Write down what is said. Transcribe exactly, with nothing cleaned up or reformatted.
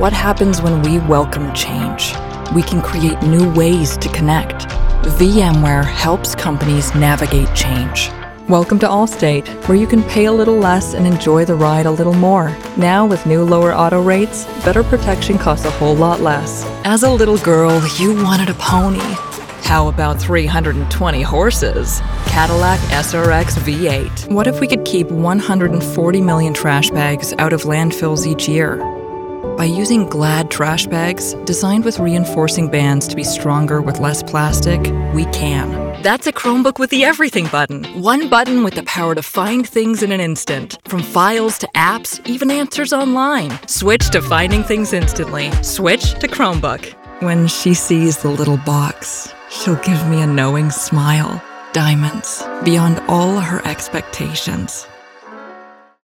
what happens when we welcome change? We can create new ways to connect. VMware helps companies navigate change. Welcome to Allstate, where you can pay a little less and enjoy the ride a little more. Now with new lower auto rates, better protection costs a whole lot less. As a little girl, you wanted a pony. How about three hundred twenty horses? Cadillac S R X V eight. What if we could keep one hundred forty million trash bags out of landfills each year? By using Glad trash bags, designed with reinforcing bands to be stronger with less plastic, we can. That's a Chromebook with the everything button. One button with the power to find things in an instant. From files to apps, even answers online. Switch to finding things instantly. Switch to Chromebook. When she sees the little box, she'll give me a knowing smile. Diamonds, beyond all her expectations.